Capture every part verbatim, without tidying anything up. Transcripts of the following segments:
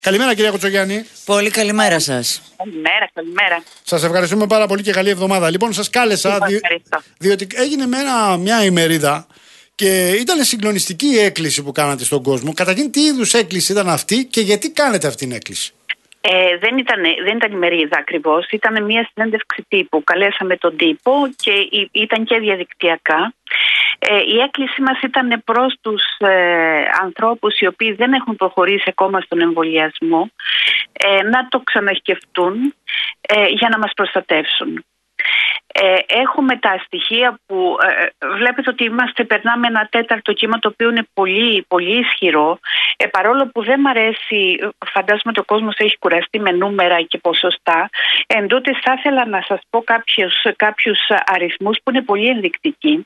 Καλημέρα, κυρία Κοτσογιάννη. Πολύ καλημέρα σας. Καλημέρα, καλημέρα. Σας ευχαριστούμε πάρα πολύ και καλή εβδομάδα. Λοιπόν, σας κάλεσα δι... διότι έγινε με ένα, μια ημερίδα και ήταν συγκλονιστική η έκκληση που κάνατε στον κόσμο. Καταρχήν, τι είδους έκκληση ήταν αυτή και γιατί κάνετε αυτή την έκκληση? Ε, δεν, ήταν, δεν ήταν ημερίδα ακριβώς, ήταν μια συνέντευξη τύπου. Καλέσαμε τον τύπο και ήταν και διαδικτυακά. Ε, η έκκληση μας ήταν προς τους ε, ανθρώπους οι οποίοι δεν έχουν προχωρήσει ακόμα στον εμβολιασμό ε, να το ξανασκεφτούν ε, για να μας προστατεύσουν. Ε, έχουμε τα στοιχεία που ε, βλέπετε ότι είμαστε, περνάμε ένα τέταρτο κύμα το οποίο είναι πολύ, πολύ ισχυρό, ε, παρόλο που δεν μ' αρέσει, φαντάζομαι ότι ο κόσμος έχει κουραστεί με νούμερα και ποσοστά. Εν τούτης θα ήθελα να σας πω κάποιους, κάποιους αριθμούς που είναι πολύ ενδεικτικοί.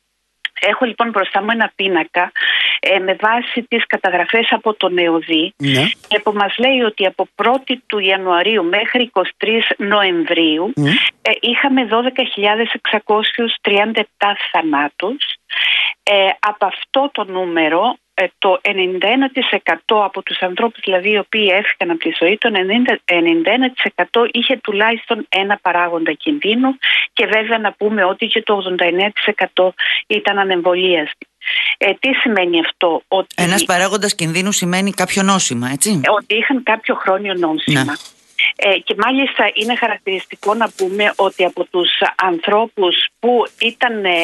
Έχω λοιπόν μπροστά μου ένα πίνακα ε, με βάση τις καταγραφές από τον ΕΟΔΗ, ναι, και που μας λέει ότι από πρώτη του Ιανουαρίου μέχρι εικοστή τρίτη Νοεμβρίου ναι. ε, είχαμε δώδεκα χιλιάδες εξακόσιους τριάντα επτά θανάτους. Ε, από αυτό το νούμερο ε, το ενενήντα ένα τοις εκατό από τους ανθρώπους δηλαδή οι οποίοι έφυγαν από τη ζωή, το ενενήντα ένα τοις εκατό είχε τουλάχιστον ένα παράγοντα κινδύνου και βέβαια να πούμε ότι και το ογδόντα εννέα τοις εκατό ήταν ανεμβολίαστοι. Ε, τι σημαίνει αυτό? Ότι ένας παράγοντας κινδύνου σημαίνει κάποιο νόσημα, έτσι? Ότι είχαν κάποιο χρόνιο νόσημα. Ναι. Ε, και μάλιστα είναι χαρακτηριστικό να πούμε ότι από τους ανθρώπους που ήταν ε,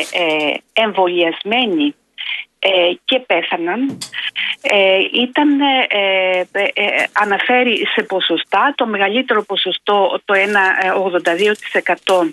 εμβολιασμένοι ε, και πέθαναν, ε, ήταν, ε, ε, ε, αναφέρει σε ποσοστά, το μεγαλύτερο ποσοστό, το ογδόντα δύο τοις εκατό,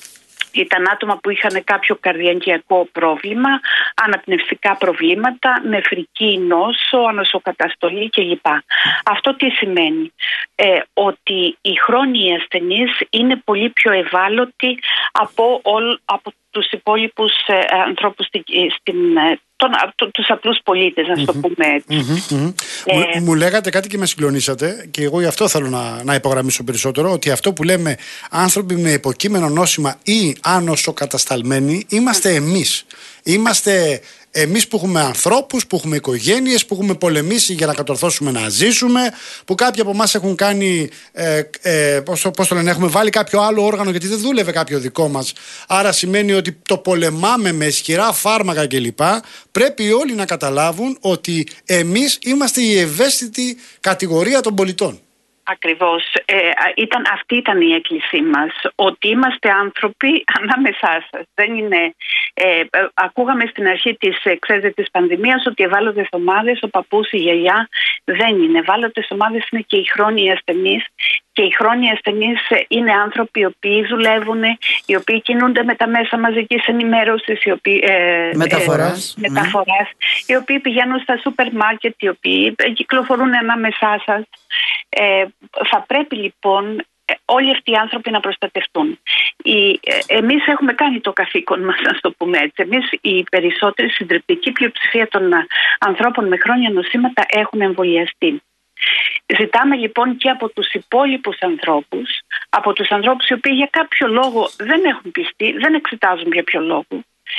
ήταν άτομα που είχαν κάποιο καρδιαγγειακό πρόβλημα, αναπνευστικά προβλήματα, νεφρική νόσο, ανοσοκαταστολή κλπ. Αυτό τι σημαίνει? Ε, ότι οι χρόνιοι ασθενείς είναι πολύ πιο ευάλωτοι από, όλ, από τους υπόλοιπους ε, ανθρώπους στην, στην, τον, το, τους απλούς πολίτες, να το πούμε έτσι. Mm-hmm, mm-hmm. Ε, μου, μου λέγατε κάτι και με συγκλονίσατε και εγώ γι' αυτό θέλω να, να υπογραμμίσω περισσότερο, ότι αυτό που λέμε άνθρωποι με υποκείμενο νόσημα ή άνοσοκατασταλμένοι είμαστε εμείς. Είμαστε εμείς που έχουμε ανθρώπους, που έχουμε οικογένειες, που έχουμε πολεμήσει για να κατορθώσουμε να ζήσουμε, που κάποιοι από εμάς έχουν κάνει, ε, ε, πώς, πώς το λένε, έχουμε βάλει κάποιο άλλο όργανο γιατί δεν δούλευε κάποιο δικό μας. Άρα σημαίνει ότι το πολεμάμε με ισχυρά φάρμακα κλπ. Πρέπει όλοι να καταλάβουν ότι εμείς είμαστε η ευαίσθητη κατηγορία των πολιτών. Ακριβώς. Ε, ήταν, αυτή ήταν η έκκλησή μας, ότι είμαστε άνθρωποι ανάμεσά σας. Δεν είναι, ε, ακούγαμε στην αρχή της, ξέρετε, της πανδημίας ότι ευάλωτες ομάδες, ο παππούς, η γιαγιά, δεν είναι. Ευάλωτες ομάδες είναι και οι χρόνιοι ασθενείς. Και οι χρόνιοι ασθενείς είναι άνθρωποι οι οποίοι δουλεύουν, οι οποίοι κινούνται με τα μέσα μαζικής ενημέρωσης, οι οποίοι, ε, μεταφοράς, ε, μεταφοράς ναι. οι οποίοι πηγαίνουν στα σούπερ μάρκετ, οι οποίοι κυκλοφορούν ανάμεσά σας. Ε, θα πρέπει λοιπόν όλοι αυτοί οι άνθρωποι να προστατευτούν. Οι, ε, εμείς έχουμε κάνει το καθήκον μας, να το πούμε έτσι. Εμείς η περισσότερη συντριπτική πλειοψηφία των ανθρώπων με χρόνια νοσήματα έχουν εμβολιαστεί. Ζητάμε λοιπόν και από τους υπόλοιπους ανθρώπους, από τους ανθρώπους οι οποίοι για κάποιο λόγο δεν έχουν πιστεί, δεν εξετάζουν για ποιο λόγο,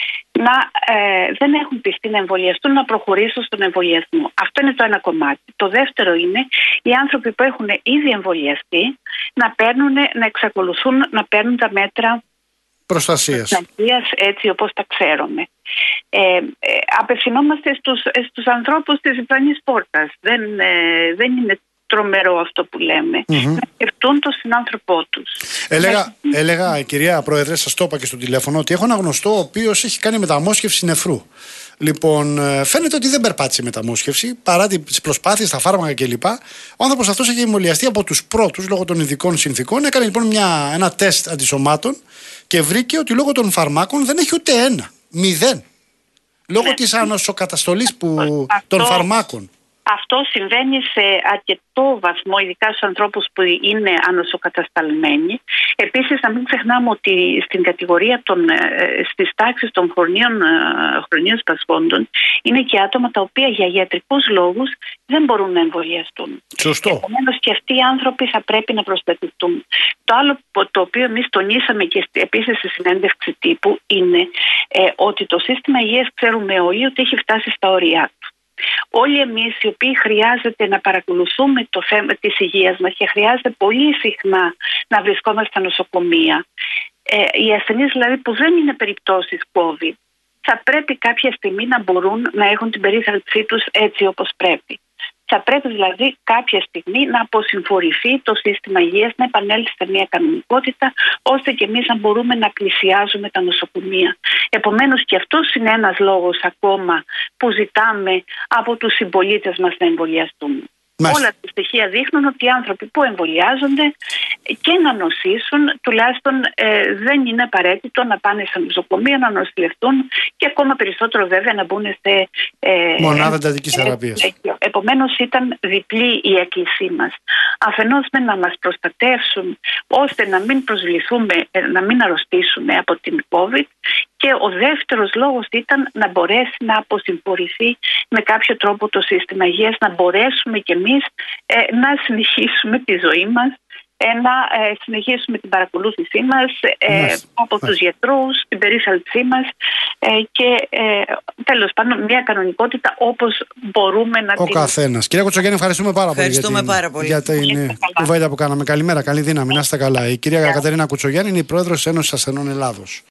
να ε, δεν έχουν πιστεί να εμβολιαστούν, να προχωρήσουν στον εμβολιασμό. Αυτό είναι το ένα κομμάτι. Το δεύτερο είναι οι άνθρωποι που έχουν ήδη εμβολιαστεί να, παίρνουν, να εξακολουθούν να παίρνουν τα μέτρα προστασίας, προστασίας έτσι όπως τα ξέρουμε. Ε, ε, απευθυνόμαστε στους, στους ανθρώπους της διπλανής πόρτας. Δεν, ε, δεν είναι τρομερό αυτό που λέμε. Mm-hmm. Να σκεφτούν τον συνάνθρωπό τους. Έλεγα, έλεγα, κυρία Πρόεδρε, σας το είπα και στο τηλέφωνο, ότι έχω ένα γνωστό ο οποίος έχει κάνει μεταμόσχευση νεφρού. Λοιπόν, φαίνεται ότι δεν περπάτησε η μεταμόσχευση παρά τις προσπάθειες, τα φάρμακα κλπ. Ο άνθρωπος αυτός έχει εμβολιαστεί από τους πρώτους λόγω των ειδικών συνθήκων. Έκανε λοιπόν μια, ένα τεστ αντισωμάτων και βρήκε ότι λόγω των φαρμάκων δεν έχει ούτε ένα. Μηδέν. Λόγω ναι. της ανοσοκαταστολής που, αυτό, των φαρμάκων. Αυτό συμβαίνει σε αρκετό βαθμό, ειδικά στους ανθρώπους που είναι ανοσοκατασταλμένοι. Επίσης, να μην ξεχνάμε ότι στην κατηγορία των, στις τάξεις των χρονίων, χρονίων σπασχόντων είναι και άτομα τα οποία για ιατρικούς λόγους δεν μπορούν να εμβολιαστούν. Σωστό. Επομένως και αυτοί οι άνθρωποι θα πρέπει να προστατευτούν. Το άλλο το οποίο εμείς τονίσαμε και επίσης στη συνέντευξη τύπου είναι ε, ότι το σύστημα υγείας ξέρουμε όλοι ότι έχει φτάσει στα όρια του. όλοι εμείς οι οποίοι χρειάζεται να παρακολουθούμε το θέμα της υγείας μας και χρειάζεται πολύ συχνά να βρισκόμαστε στα νοσοκομεία, ε, οι ασθενείς δηλαδή που δεν είναι περιπτώσεις COVID, θα πρέπει κάποια στιγμή να μπορούν να έχουν την περίθαλψή τους έτσι όπως πρέπει. Θα πρέπει δηλαδή κάποια στιγμή να αποσυμφορηθεί το σύστημα υγείας, να επανέλθει σε μια κανονικότητα, ώστε και εμείς να μπορούμε να πλησιάζουμε τα νοσοκομεία. Επομένως, και αυτός είναι ένας λόγος ακόμα που ζητάμε από τους συμπολίτες μας να εμβολιαστούν. Μάλιστα. Όλα τα στοιχεία δείχνουν ότι οι άνθρωποι που εμβολιάζονται και να νοσήσουν, τουλάχιστον ε, δεν είναι απαραίτητο να πάνε στα νοσοκομεία, να νοσηλευτούν και ακόμα περισσότερο βέβαια να μπουν σε ε, μονάδα εντατικής θεραπείας. Ε, Επομένως ήταν διπλή η έκκλησή μας. Αφενός με να μας προστατεύσουν ώστε να μην προσβληθούμε, να μην αρρωστήσουμε από την COVID, και ο δεύτερος λόγος ήταν να μπορέσει να αποσυμφορηθεί με κάποιο τρόπο το σύστημα υγείας, να μπορέσουμε κι εμείς ε, να συνεχίσουμε τη ζωή μας, ε, να ε, συνεχίσουμε την παρακολούθησή μας ε, yes. από yes. τους γιατρούς, την περίθαλψή μας ε, και ε, τέλος πάντων μια κανονικότητα όπως μπορούμε να ο την... Ο καθένας. Κυρία Κουτσογέννη, ευχαριστούμε πάρα πολύ, ευχαριστούμε για την, πάρα πολύ. για την κουβέντα που κάναμε. Καλημέρα, καλή δύναμη, να είστε καλά. Η κυρία yeah. Κατερίνα Κουτσογέννη είναι η πρόεδρος της Ένωσης Ασθενών Ελλάδος.